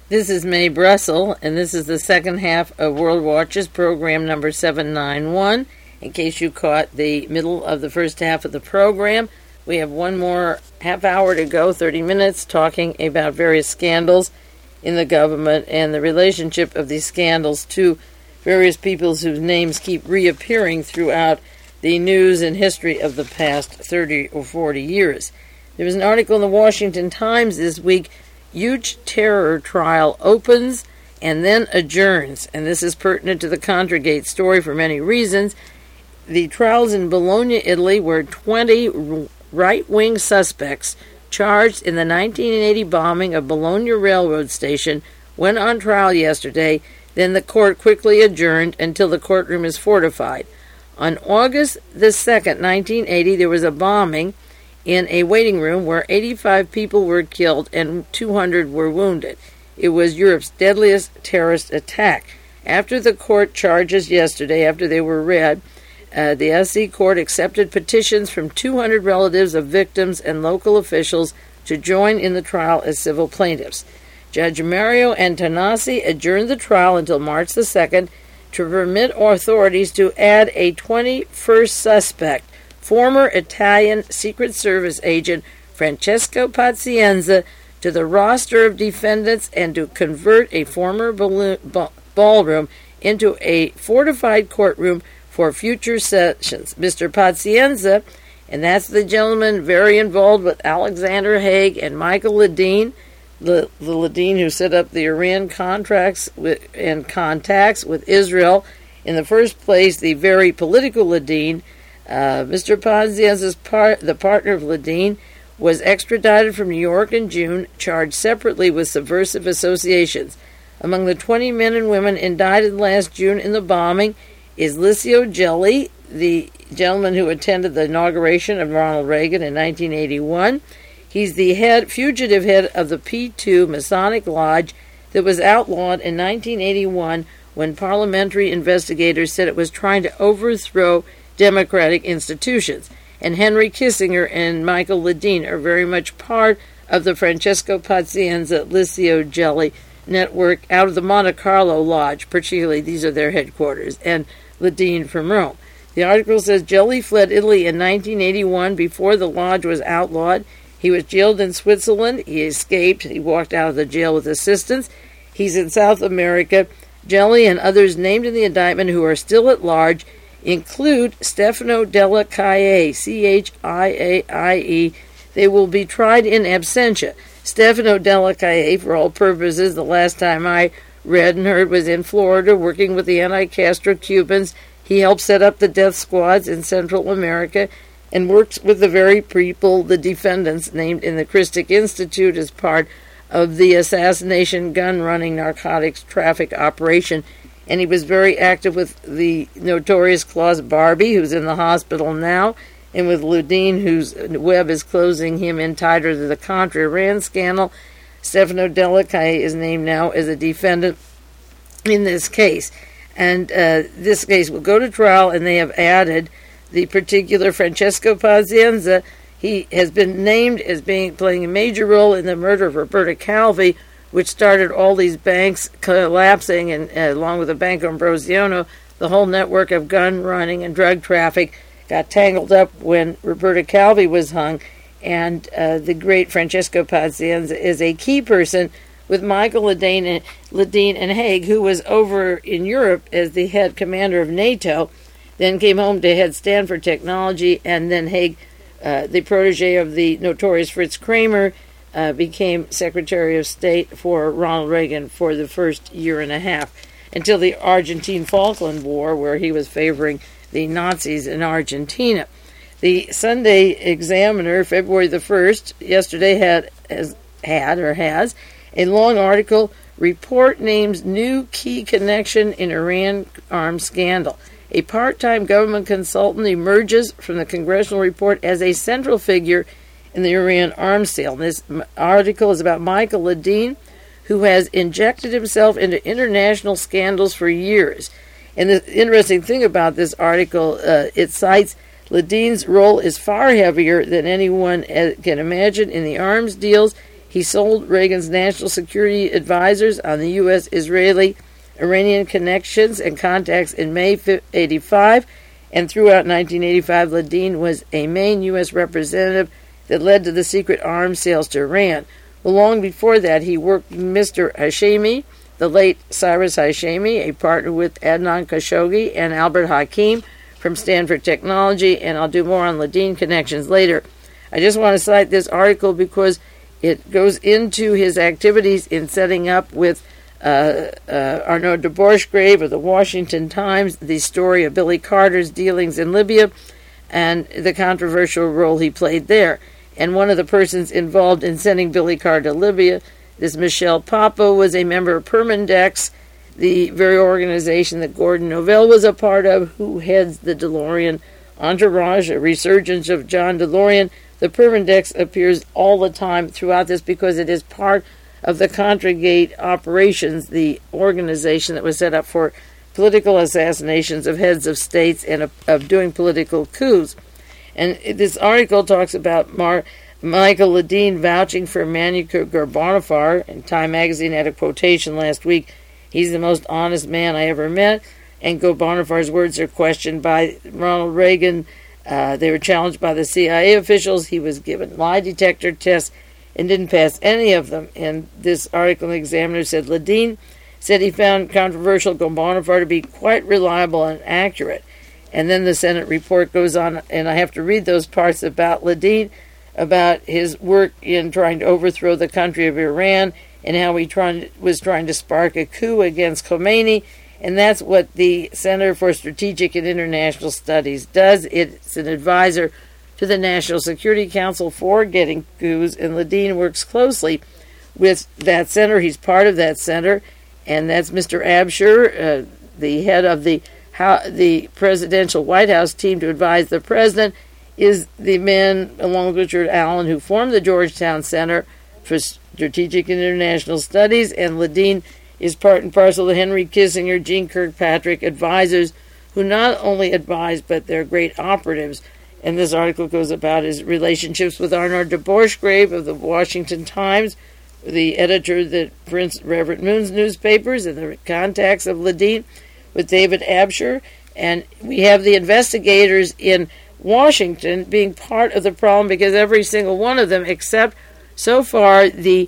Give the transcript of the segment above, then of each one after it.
This is Mae Brussel, and this is the second half of World Watches, program number 791. In case you caught the middle of the first half of the program, we have one more half hour to go, 30 minutes, talking about various scandals in the government and the relationship of these scandals to various peoples whose names keep reappearing throughout the news and history of the past 30 or 40 years. There was an article in the Washington Times this week, Huge Terror Trial Opens and Then Adjourns, and this is pertinent to the Contragate story for many reasons. The trials in Bologna, Italy, where 20 right-wing suspects charged in the 1980 bombing of Bologna railroad station went on trial yesterday. Then the court quickly adjourned until the courtroom is fortified. On August the 2nd, 1980, there was a bombing in a waiting room where 85 people were killed and 200 were wounded. It was Europe's deadliest terrorist attack. After the court charges yesterday, after they were read, the SC court accepted petitions from 200 relatives of victims and local officials to join in the trial as civil plaintiffs. Judge Mario Antonassi adjourned the trial until March the 2nd to permit authorities to add a 21st suspect, former Italian Secret Service agent Francesco Pazienza, to the roster of defendants and to convert a former ballroom into a fortified courtroom for future sessions. Mr. Pazienza, and that's the gentleman very involved with Alexander Haig and Michael Ledeen, the Ledeen who set up the Iran contracts and contacts with Israel. In the first place, the very political Ledeen, Mr. Pazienza's the partner of Ledeen, was extradited from New York in June, charged separately with subversive associations. Among the 20 men and women indicted last June in the bombing is Licio Gelli, the gentleman who attended the inauguration of Ronald Reagan in 1981. He's the fugitive head of the P2 Masonic Lodge that was outlawed in 1981 when parliamentary investigators said it was trying to overthrow democratic institutions. And Henry Kissinger and Michael Ledeen are very much part of the Francesco Pazienza Licio Gelli network out of the Monte Carlo Lodge, particularly these are their headquarters, and Ledeen from Rome. The article says Gelli fled Italy in 1981 before the lodge was outlawed. He was jailed in Switzerland. He escaped. He walked out of the jail with assistance. He's in South America. Gelli and others named in the indictment who are still at large include Stefano Della Caie, Chiaie. They will be tried in absentia. Stefano Della Caie, for all purposes, the last time I read and heard, was in Florida working with the anti-Castro Cubans. He helped set up the death squads in Central America and works with the very people, the defendants, named in the Christic Institute as part of the assassination, gun-running, narcotics traffic operation. And he was very active with the notorious Klaus Barbie, who's in the hospital now, and with Ledeen, whose web is closing him in tighter to the Contra-Iran scandal. Stefano Della Caie is named now as a defendant in this case. And this case will go to trial, and they have added the particular Francesco Pazienza. He has been named as playing a major role in the murder of Roberta Calvi, which started all these banks collapsing, and along with the Banco Ambrosiano, the whole network of gun running and drug traffic got tangled up when Roberta Calvi was hung. And the great Francesco Pazienza is a key person with Michael Ledeen and Haig, who was over in Europe as the head commander of NATO, then came home to head Stanford Technology, and then Haig, the protege of the notorious Fritz Kramer, became Secretary of State for Ronald Reagan for the first year and a half, until the Argentine-Falkland War, where he was favoring the Nazis in Argentina. The Sunday Examiner, February the 1st, yesterday has a long article, Report names new key connection in Iran arms scandal. A part-time government consultant emerges from the congressional report as a central figure in the Iran arms sale. This article is about Michael Ledeen, who has injected himself into international scandals for years. And the interesting thing about this article, it cites Ledeen's role is far heavier than anyone can imagine in the arms deals. He sold Reagan's national security advisors on the U.S.-Israeli-Iranian connections and contacts in May 1985, and throughout 1985, Ledeen was a main U.S. representative that led to the secret arms sales to Iran. Well, long before that, he worked with Mr. Hashemi, the late Cyrus Hashemi, a partner with Adnan Khashoggi and Albert Hakim from Stanford Technology, and I'll do more on Ledeen connections later. I just want to cite this article because it goes into his activities in setting up with Arnaud de Bourchgrave of the Washington Times the story of Billy Carter's dealings in Libya and the controversial role he played there. And one of the persons involved in sending Billy Carter to Libya, this Michel Papa, was a member of Permindex, the very organization that Gordon Novell was a part of, who heads the DeLorean entourage, a resurgence of John DeLorean. The Permindex appears all the time throughout this because it is part of the Contragate operations, the organization that was set up for political assassinations of heads of states and of doing political coups. And this article talks about Michael Ledeen vouching for Manicure Ghorbanifar, and Time magazine had a quotation last week, "He's the most honest man I ever met," and Ghorbanifar words are questioned by Ronald Reagan. They were challenged by the CIA officials. He was given lie detector tests and didn't pass any of them. And this article in the Examiner said Ledeen said he found controversial Ghorbanifar to be quite reliable and accurate. And then the Senate report goes on, and I have to read those parts about Ledeen, about his work in trying to overthrow the country of Iran and how he was trying to spark a coup against Khomeini. And that's what the Center for Strategic and International Studies does. It's an advisor to the National Security Council for getting coups, and Ledeen works closely with that center. He's part of that center, and that's Mr. Absher, the head of the presidential White House team to advise the president, is the man, along with Richard Allen, who formed the Georgetown Center for Strategic and International Studies, and Ledeen is part and parcel of the Henry Kissinger, Jeane Kirkpatrick advisors, who not only advise, but they're great operatives. And this article goes about his relationships with Arnaud de Bourchgrave of the Washington Times, the editor that prints Reverend Moon's newspapers, and the contacts of Ledeen with David Absher. And we have the investigators in Washington being part of the problem, because every single one of them, except so far the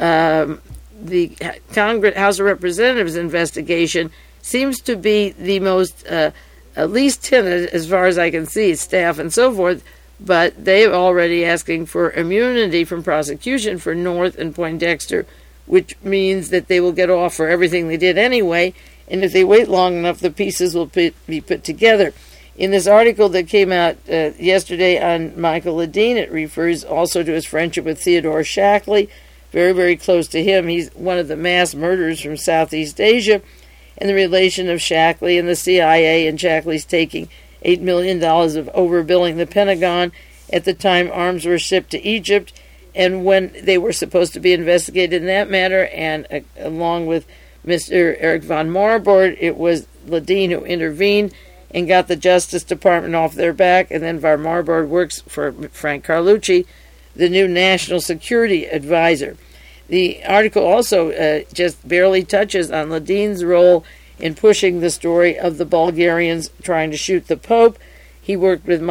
Congress House of Representatives investigation, seems to be the most least timid, as far as I can see, staff and so forth, but they're already asking for immunity from prosecution for North and Poindexter, which means that they will get off for everything they did anyway, and if they wait long enough, the pieces will be put together. In this article that came out yesterday on Michael Ledeen, it refers also to his friendship with Theodore Shackley, very, very close to him. He's one of the mass murderers from Southeast Asia, and the relation of Shackley and the CIA, and Shackley's taking $8 million of overbilling the Pentagon at the time arms were shipped to Egypt, and when they were supposed to be investigated in that matter, and along with Mr. Eric von Marburg, it was Ledeen who intervened and got the Justice Department off their back, and then von Marburg works for Frank Carlucci, the new national security advisor. The article also just barely touches on Ledeen's role in pushing the story of the Bulgarians trying to shoot the Pope. He worked with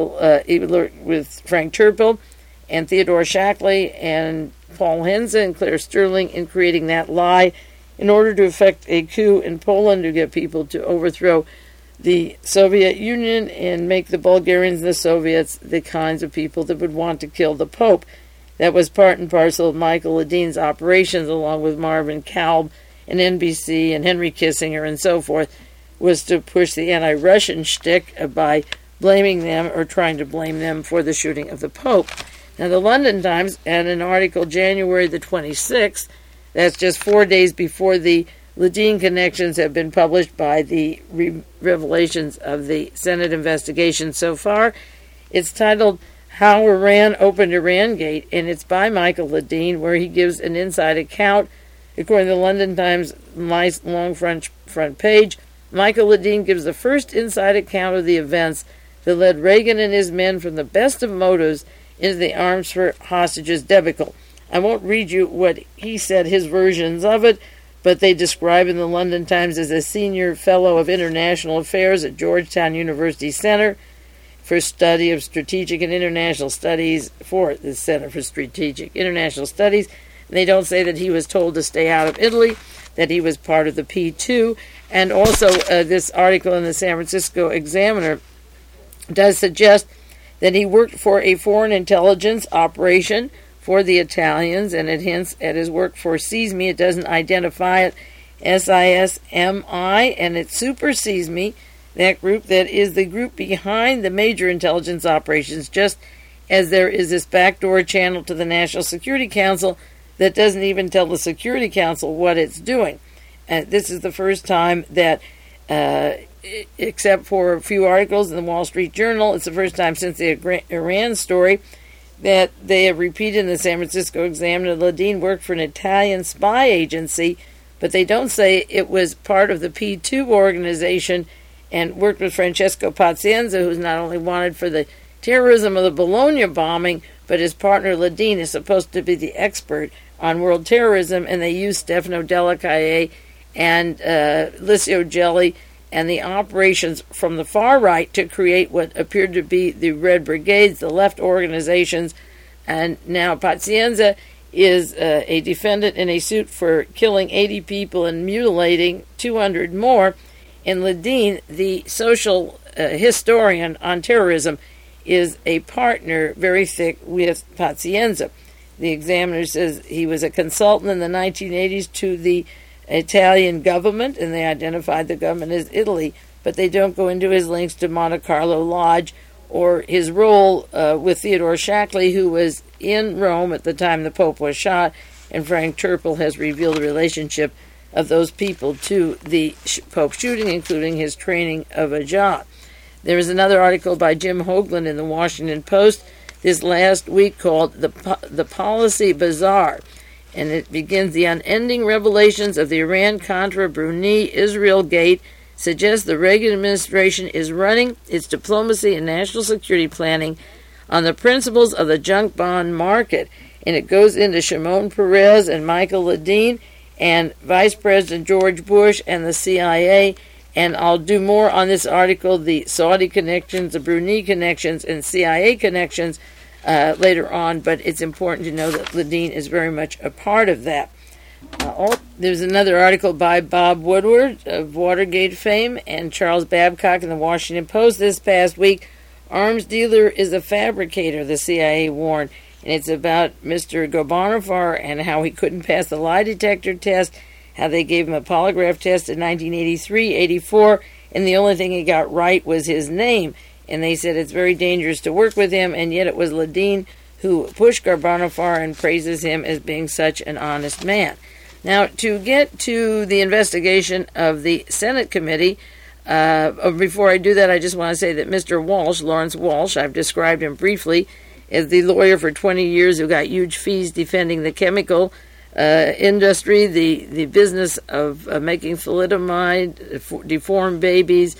with Frank Turpel and Theodore Shackley and Paul Henze and Claire Sterling in creating that lie in order to effect a coup in Poland to get people to overthrow the Soviet Union and make the Bulgarians and the Soviets the kinds of people that would want to kill the Pope. That was part and parcel of Michael Ledeen's operations, along with Marvin Kalb and NBC and Henry Kissinger and so forth, was to push the anti-Russian shtick by blaming them or trying to blame them for the shooting of the Pope. Now, the London Times had an article January the 26th, that's just 4 days before the Ledeen connections have been published by the revelations of the Senate investigation so far. It's titled How Iran Opened Iran Gate, and it's by Michael Ledeen, where he gives an inside account. According to the London Times' nice long front page, Michael Ledeen gives the first inside account of the events that led Reagan and his men from the best of motives into the arms for hostages debacle. I won't read you what he said, his versions of it, but they describe in the London Times as a senior fellow of international affairs at Georgetown University Center for Study of Strategic and International Studies, for the Center for Strategic International Studies. And they don't say that he was told to stay out of Italy, that he was part of the P2. And also this article in the San Francisco Examiner does suggest that he worked for a foreign intelligence operation for the Italians, and it hints at his work for SISMI. It doesn't identify it, SISMI, and it supersedes me, that group that is the group behind the major intelligence operations, just as there is this backdoor channel to the National Security Council that doesn't even tell the Security Council what it's doing. And this is the first time that, except for a few articles in the Wall Street Journal, it's the first time since the Iran story that they have repeated in the San Francisco Examiner. Ledeen worked for an Italian spy agency, but they don't say it was part of the P2 organization and worked with Francesco Pazienza, who's not only wanted for the terrorism of the Bologna bombing, but his partner Ledeen is supposed to be the expert on world terrorism, and they used Stefano Della Calle and Licio Gelli and the operations from the far right to create what appeared to be the Red Brigades, the left organizations. And now Pazienza is a defendant in a suit for killing 80 people and mutilating 200 more. And Ledeen, the social historian on terrorism, is a partner very thick with Pazienza. The Examiner says he was a consultant in the 1980s to the Italian government, and they identified the government as Italy, but they don't go into his links to Monte Carlo Lodge or his role with Theodore Shackley, who was in Rome at the time the Pope was shot, and Frank Turpel has revealed the relationship of those people to the Pope shooting, including his training of a job. There is another article by Jim Hoagland in the Washington Post this last week called The Policy Bazaar, and it begins, the unending revelations of the Iran-Contra Bruni-Israel Gate suggest the Reagan administration is running its diplomacy and national security planning on the principles of the junk bond market. And it goes into Shimon Peres and Michael Ledeen and Vice President George Bush and the CIA. And I'll do more on this article, the Saudi connections, the Bruni connections, and CIA connections later on, but it's important to know that Ledeen is very much a part of that. There's another article by Bob Woodward of Watergate fame and Charles Babcock in the Washington Post this past week. Arms dealer is a fabricator, the CIA warned, and it's about Mr. Gorbanifar and how he couldn't pass the lie detector test, how they gave him a polygraph test in 1983, 84, and the only thing he got right was his name. And they said it's very dangerous to work with him, and yet it was Ledeen who pushed Gorbanifar and praises him as being such an honest man. Now, to get to the investigation of the Senate committee, before I do that, I just want to say that Mr. Walsh, Lawrence Walsh, I've described him briefly as the lawyer for 20 years who got huge fees defending the chemical industry, the business of making thalidomide, deformed babies,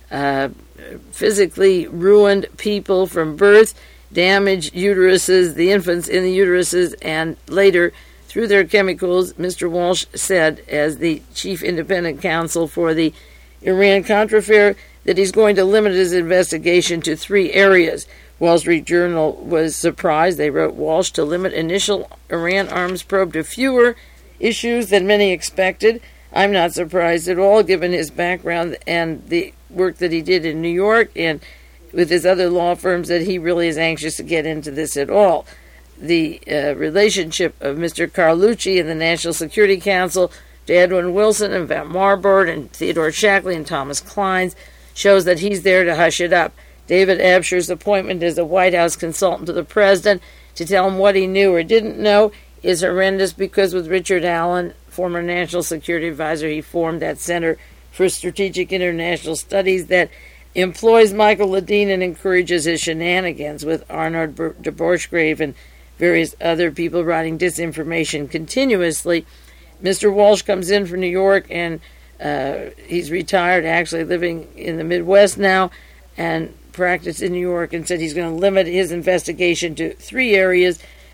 physically ruined people from birth, damaged uteruses, the infants in the uteruses, and later, through their chemicals, Mr. Walsh said, as the chief independent counsel for the Iran-Contra affair, that he's going to limit his investigation to 3 areas. Wall Street Journal was surprised. They wrote Walsh to limit initial Iran arms probe to fewer issues than many expected. I'm not surprised at all, given his background and the work that he did in New York and with his other law firms, that he really is anxious to get into this at all. The relationship of Mr. Carlucci and the National Security Council to Edwin Wilson and Van Marburg and Theodore Shackley and Thomas Kleins shows that he's there to hush it up. David Absher's appointment as a White House consultant to the president to tell him what he knew or didn't know is horrendous, because with Richard Allen, former National Security Advisor, he formed that Center for Strategic International Studies that employs Michael Ledeen and encourages his shenanigans with Arnold de Borchgrave and various other people writing disinformation continuously. Mr. Walsh comes in from New York, and he's retired, actually living in the Midwest now, and practiced in New York, and said he's going to limit his investigation to 3 areas.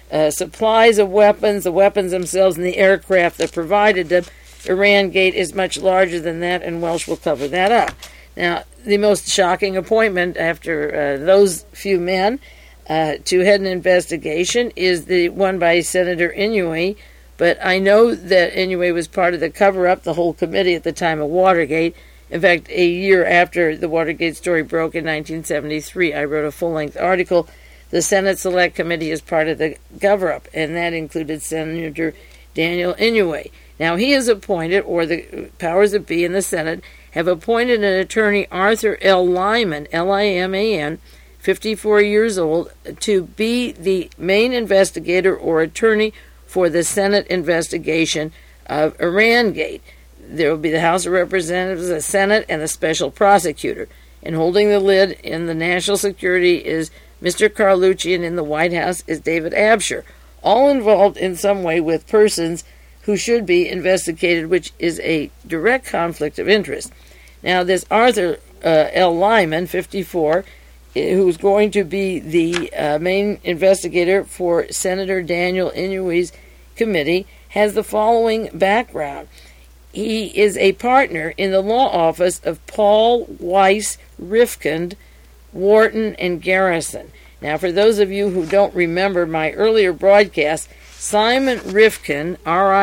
supplies of weapons, the weapons themselves, and the aircraft that provided them. Iran Gate is much larger than that, and Welsh will cover that up. Now, the most shocking appointment after those few men to head an investigation is the one by Senator Inouye, but I know that Inouye was part of the cover-up, the whole committee at the time of Watergate. In fact, a year after the Watergate story broke in 1973, I wrote a full-length article. The Senate Select Committee is part of the cover-up, and that included Senator Daniel Inouye. Now, he is appointed, or the powers that be in the Senate, have appointed an attorney, Arthur L. Lyman, L-I-M-A-N, 54 years old, to be the main investigator or attorney for the Senate investigation of Iran Gate. There will be the House of Representatives, the Senate, and the special prosecutor. And holding the lid in the national security is Mr. Carlucci, and in the White House is David Absher, all involved in some way with persons who should be investigated, which is a direct conflict of interest. Now, this Arthur L. Lyman, 54, who's going to be the main investigator for Senator Daniel Inouye's committee, has the following background. He is a partner in the law office of Paul Weiss Rifkind, Wharton, and Garrison. Now, for those of you who don't remember my earlier broadcast, Simon Rifkind,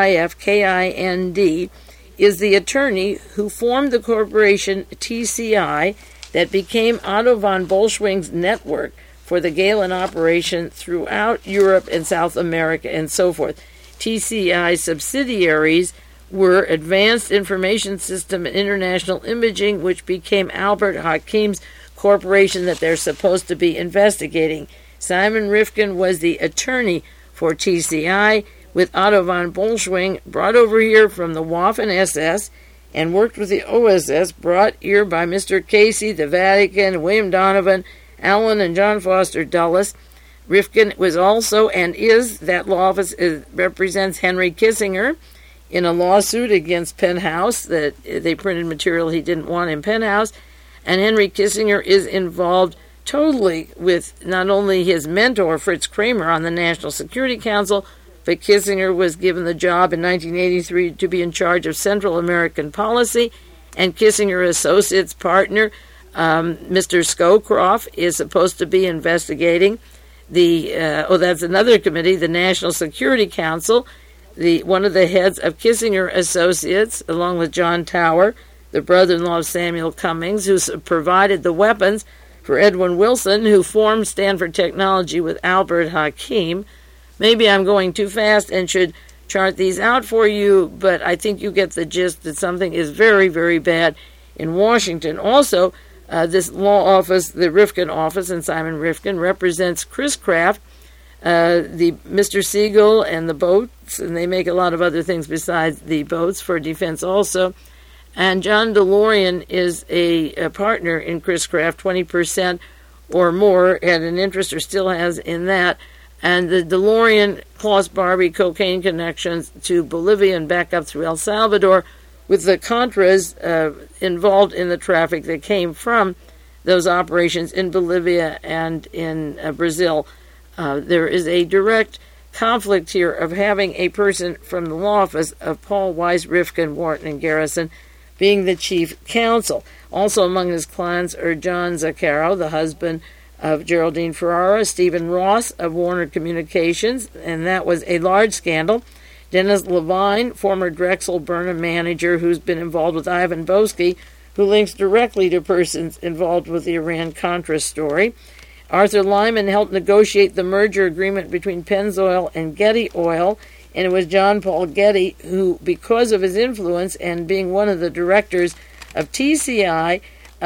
R-I-F-K-I-N-D, is the attorney who formed the corporation TCI that became Otto von Bolschwing's network for the Galen operation throughout Europe and South America and so forth. TCI subsidiaries were Advanced Information System and International Imaging, which became Albert Hakim's corporation that they're supposed to be investigating. Simon Rifkind was the attorney for TCI, with Otto von Bolschwing brought over here from the Waffen-SS and worked with the OSS, brought here by Mr. Casey, the Vatican, William Donovan, Allen, and John Foster Dulles. Rifkind was also and is, that law office represents Henry Kissinger in a lawsuit against Penthouse that they printed material he didn't want in Penthouse. And Henry Kissinger is involved totally with not only his mentor, Fritz Kramer, on the National Security Council, but Kissinger was given the job in 1983 to be in charge of Central American policy, and Kissinger Associates partner, Mr. Scowcroft, is supposed to be investigating that's another committee, the National Security Council. One of the heads of Kissinger Associates, along with John Tower, the brother-in-law of Samuel Cummings, who provided the weapons for Edwin Wilson, who formed Stanford Technology with Albert Hakim. Maybe I'm going too fast and should chart these out for you, but I think you get the gist that something is very, very bad in Washington. Also, this law office, the Rifkind office, and Simon Rifkind represents Chris Kraft, the Mr. Siegel, and the boats, and they make a lot of other things besides the boats for defense also. And John DeLorean is a partner in Chris Kraft, 20% or more, had an interest or still has in that. And the DeLorean Klaus Barbie cocaine connections to Bolivia and back up through El Salvador, with the Contras involved in the traffic that came from those operations in Bolivia and in Brazil. There is a direct conflict here of having a person from the law office of Paul Weiss, Rifkind, Wharton, and Garrison being the chief counsel. Also among his clients are John Zaccaro, the husband of Geraldine Ferrara, Stephen Ross of Warner Communications, and that was a large scandal. Dennis Levine, former Drexel Burnham manager who's been involved with Ivan Boesky, who links directly to persons involved with the Iran-Contra story. Arthur Lyman helped negotiate the merger agreement between Pennzoil and Getty Oil, and it was John Paul Getty who, because of his influence and being one of the directors of TCI,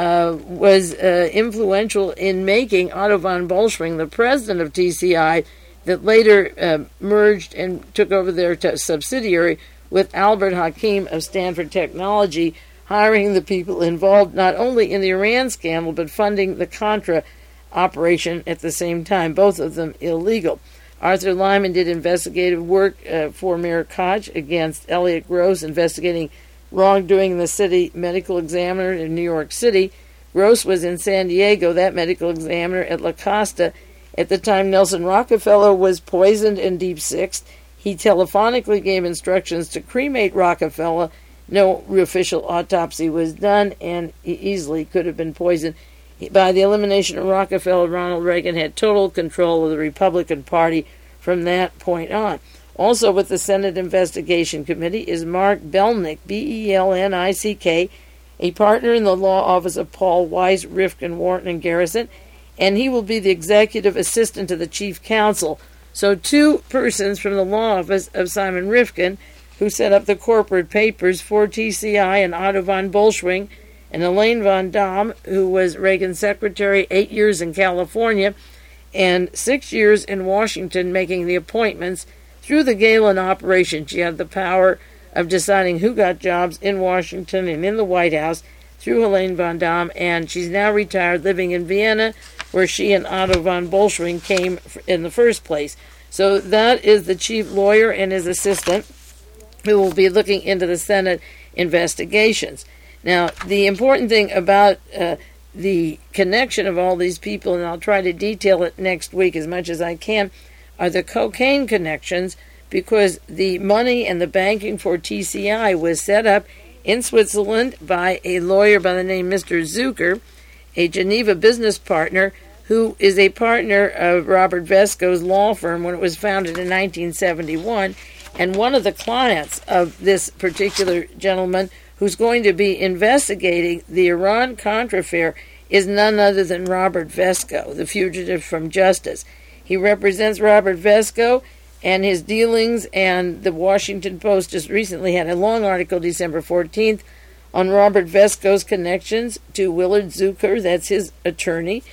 was influential in making Otto von Bolschwing the president of TCI, that later merged and took over their subsidiary with Albert Hakim of Stanford Technology, hiring the people involved not only in the Iran scandal but funding the Contra operation at the same time, both of them illegal. Arthur Lyman did investigative work for Mayor Koch against Elliot Gross, investigating wrongdoing in the city medical examiner in New York City. Gross was in San Diego, that medical examiner at La Costa, At the time Nelson Rockefeller was poisoned and deep sixed, he telephonically gave instructions to cremate Rockefeller. No official autopsy was done, and he easily could have been poisoned. By the elimination of Rockefeller, Ronald Reagan had total control of the Republican Party from that point on. Also with the Senate Investigation Committee is Mark Belnick, Belnick, a partner in the law office of Paul Weiss, Rifkin, Wharton, and Garrison, and he will be the executive assistant to the chief counsel. So two persons from the law office of Simon Rifkin, who set up the corporate papers for TCI, and Otto von Bolschwing, and Elaine von Dahm, who was Reagan's secretary, 8 years in California and 6 years in Washington, making the appointments. Through the Galen operation, she had the power of deciding who got jobs in Washington and in the White House through Elaine von Dahm, and she's now retired, living in Vienna, where she and Otto von Bolschwing came in the first place. So that is the chief lawyer and his assistant, who will be looking into the Senate investigations. Now, the important thing about the connection of all these people, and I'll try to detail it next week as much as I can, are the cocaine connections, because the money and the banking for TCI was set up in Switzerland by a lawyer by the name Mr. Zucker, a Geneva business partner, who is a partner of Robert Vesco's law firm when it was founded in 1971, and one of the clients of this particular gentleman who's going to be investigating the Iran-Contra affair is none other than Robert Vesco, the fugitive from justice. He represents Robert Vesco and his dealings, and the Washington Post just recently had a long article, December 14th, on Robert Vesco's connections to Willard Zucker, that's his attorney.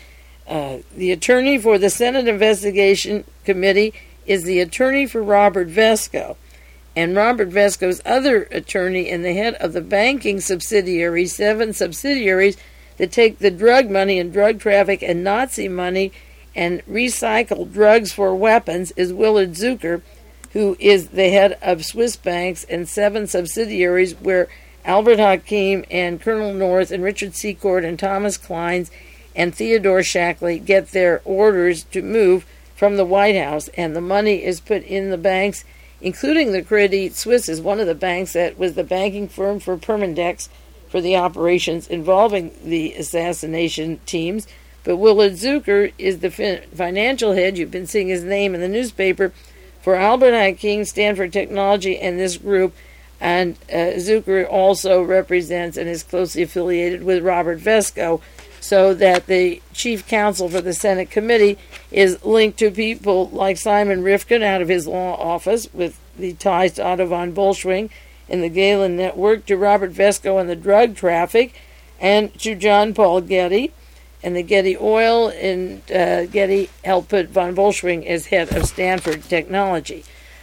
The attorney for the Senate Investigation Committee is the attorney for Robert Vesco. And Robert Vesco's other attorney and the head of the banking subsidiaries, 7 subsidiaries that take the drug money and drug traffic and Nazi money and recycle drugs for weapons, is Willard Zucker, who is the head of Swiss banks and 7 subsidiaries where Albert Hakim and Colonel North and Richard Secord and Thomas Kleins and Theodore Shackley get their orders to move from the White House, and the money is put in the banks, including the Credit Suisse is one of the banks that was the banking firm for Permindex for the operations involving the assassination teams. But Willard Zucker is the financial head. You've been seeing his name in the newspaper for Albert Hakim, Stanford Technology, and this group. And Zucker also represents and is closely affiliated with Robert Vesco, so that the chief counsel for the Senate committee is linked to people like Simon Rifkin out of his law office with the ties to Otto von Bolschwing in the Galen Network, to Robert Vesco and the drug traffic, and to John Paul Getty and the Getty Oil, and Getty helped put von Bolschwing as head of Stanford Technology.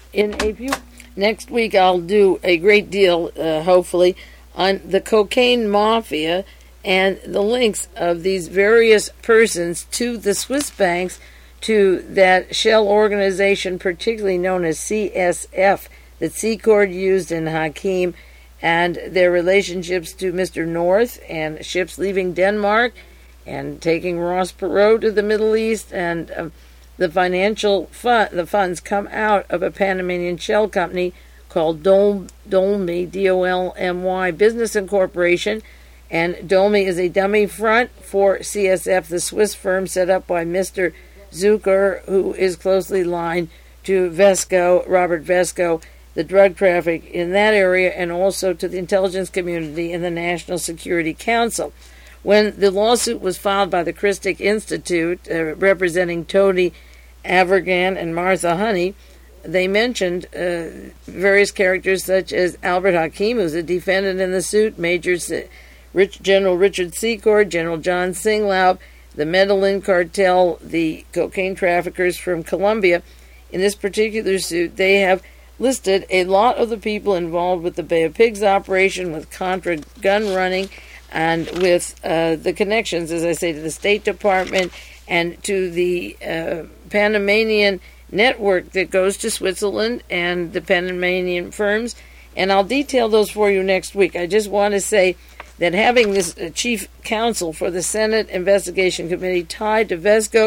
Next week I'll do a great deal, hopefully, on the cocaine mafia and the links of these various persons to the Swiss banks, to that shell organization, particularly known as CSF, that Secord used in Hakim, and their relationships to Mr. North and ships leaving Denmark and taking Ross Perot to the Middle East, and the financial the funds come out of a Panamanian shell company called Dolmy, D-O-L-M-Y Business Incorporation, and Dolmy is a dummy front for CSF, the Swiss firm set up by Mr. Zucker, who is closely lined to Vesco, Robert Vesco, the drug traffic in that area, and also to the intelligence community and the National Security Council. When the lawsuit was filed by the Christic Institute, representing Tony Avergan and Martha Honey, they mentioned various characters such as Albert Hakim, who's a defendant in the suit, General Richard Secord, General John Singlaub, the Medellin cartel, the cocaine traffickers from Colombia. In this particular suit, they have listed a lot of the people involved with the Bay of Pigs operation, with Contra gun running, and with the connections, as I say, to the State Department and to the Panamanian network that goes to Switzerland and the Panamanian firms. And I'll detail those for you next week. I just want to say that having this chief counsel for the Senate Investigation Committee tied to Vesco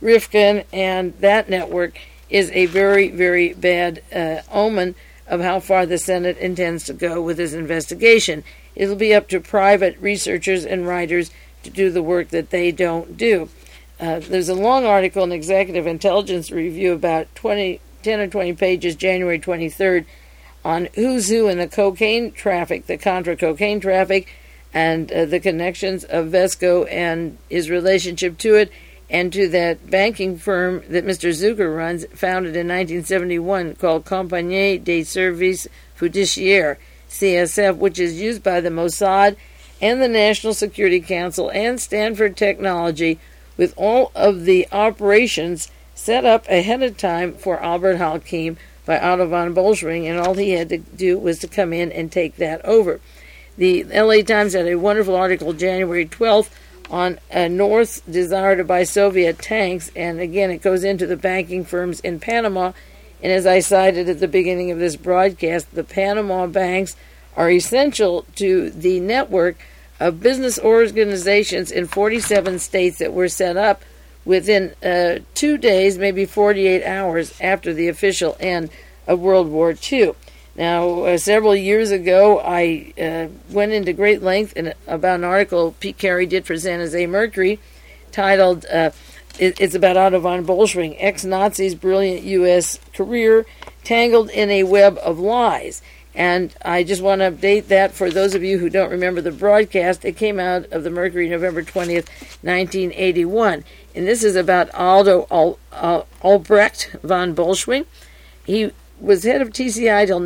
Rifkin and that network is a very, very bad omen of how far the Senate intends to go with this investigation. It'll be up to private researchers and writers to do the work that they don't do. There's a long article in Executive Intelligence Review, about 10 or 20 pages, January 23rd, on who's who in the cocaine traffic, the Contra cocaine traffic, and the connections of Vesco and his relationship to it, and to that banking firm that Mr. Zucker runs, founded in 1971, called Compagnie des Services Fiduciaires, CSF, which is used by the Mossad and the National Security Council and Stanford Technology, with all of the operations set up ahead of time for Albert Hakim by Otto von Bolschwing, and all he had to do was to come in and take that over. The LA Times had a wonderful article January 12th on North's desire to buy Soviet tanks, and again it goes into the banking firms in Panama, and as I cited at the beginning of this broadcast, the Panama banks are essential to the network of business organizations in 47 states that were set up within 2 days, maybe 48 hours after the official end of World War II. Now, several years ago, I went into great length about an article Pete Carey did for San Jose Mercury titled, it's about Otto von Bolschwing, ex-Nazi's brilliant U.S. career tangled in a web of lies. And I just want to update that for those of you who don't remember the broadcast. It came out of the Mercury November 20th, 1981. And this is about Aldo Albrecht von Bolschwing. He was head of TCI till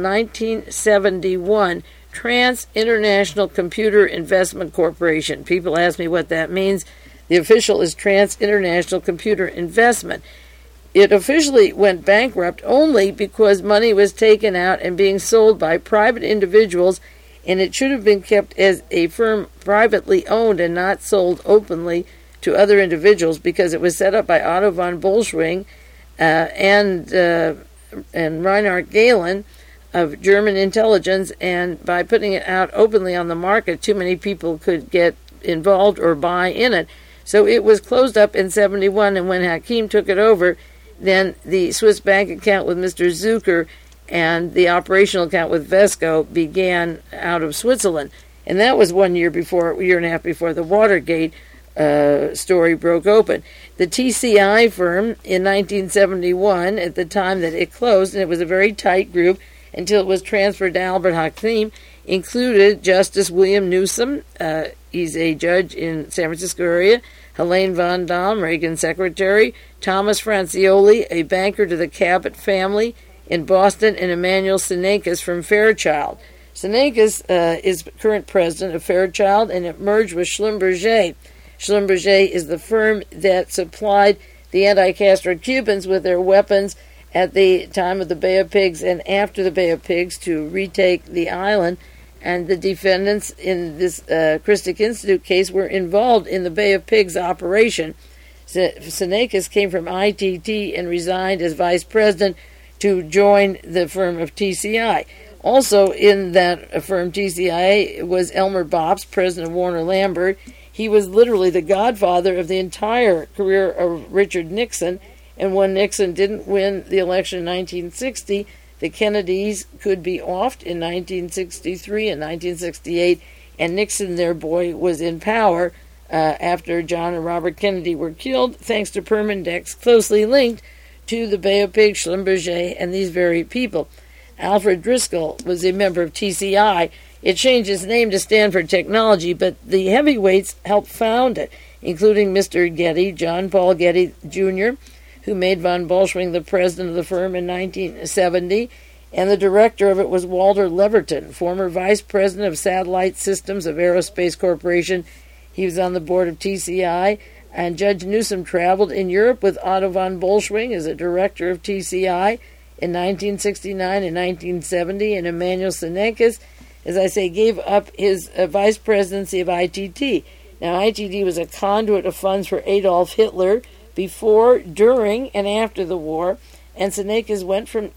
1971, Trans International Computer Investment Corporation. People ask me what that means. The official is Trans International Computer Investment. It officially went bankrupt only because money was taken out and being sold by private individuals, and it should have been kept as a firm privately owned and not sold openly to other individuals, because it was set up by Otto von Bolschwing and Reinhard Gehlen of German intelligence, and by putting it out openly on the market, too many people could get involved or buy in it. So it was closed up in 71, and when Hakim took it over, then the Swiss bank account with Mr. Zucker and the operational account with Vesco began out of Switzerland. And that was 1 year before, a year and a half before the Watergate story broke open. The TCI firm in 1971, at the time that it closed, and it was a very tight group until it was transferred to Albert Hakim, included Justice William Newsom, he's a judge in San Francisco area, Helene von Dahm, Reagan's secretary, Thomas Francioli, a banker to the Cabot family in Boston, and Emmanuel Sinekis from Fairchild. Sinekis is current president of Fairchild, and it merged with Schlumberger. Schlumberger is the firm that supplied the anti-Castro Cubans with their weapons at the time of the Bay of Pigs and after the Bay of Pigs to retake the island. And the defendants in this Christic Institute case were involved in the Bay of Pigs operation. Sinekis came from ITT and resigned as vice president to join the firm of TCI. Also in that firm TCI was Elmer Bops, president of Warner Lambert. He was literally the godfather of the entire career of Richard Nixon, and when Nixon didn't win the election in 1960, the Kennedys could be offed in 1963 and 1968, and Nixon, their boy, was in power after John and Robert Kennedy were killed, thanks to Permindex, closely linked to the Bay of Pigs, Schlumberger, and these very people. Alfred Driscoll was a member of TCI. It changed its name to Stanford Technology, but the heavyweights helped found it, including Mr. Getty, John Paul Getty, Jr., who made von Bolschwing the president of the firm in 1970, and the director of it was Walter Leverton, former vice president of Satellite Systems of Aerospace Corporation. He was on the board of TCI, and Judge Newsom traveled in Europe with Otto von Bolschwing as a director of TCI in 1969 and 1970, and Emmanuel Sinekis, as I say, gave up his vice presidency of ITT. Now, ITT was a conduit of funds for Adolf Hitler before, during, and after the war, and Sinekis went from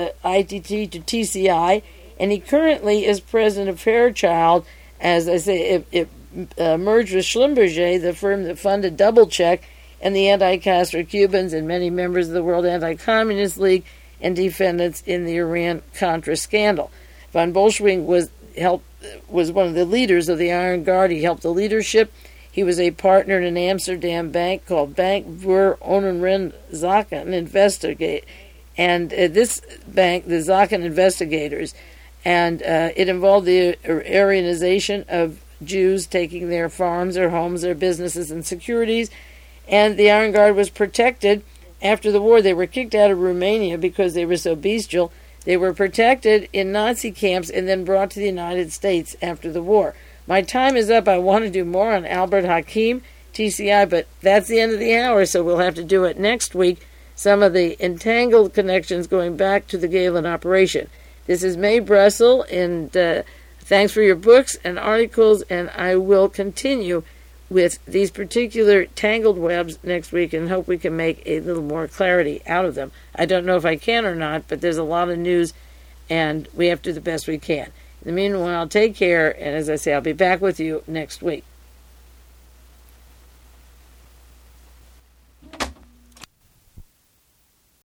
ITT to TCI, and he currently is president of Fairchild. As I say, it merged with Schlumberger, the firm that funded DoubleCheck, and the anti-Castro Cubans and many members of the World Anti-Communist League and defendants in the Iran-Contra scandal. Von Bolschwing was one of the leaders of the Iron Guard. He helped the leadership. He was a partner in an Amsterdam bank called Bank voor Zaken Investigate, and this bank, the Zaken Investigators, and it involved the Aryanization of Jews taking their farms, their homes, their businesses, and securities. And the Iron Guard was protected after the war. They were kicked out of Romania because they were so bestial. They were protected in Nazi camps and then brought to the United States after the war. My time is up. I want to do more on Albert Hakim, TCI, but that's the end of the hour, so we'll have to do it next week. Some of the entangled connections going back to the Galen operation. This is Mae Brussel, and thanks for your books and articles, and I will continue with these particular tangled webs next week and hope we can make a little more clarity out of them. I don't know if I can or not, but there's a lot of news, and we have to do the best we can. In the meanwhile, take care, and as I say, I'll be back with you next week.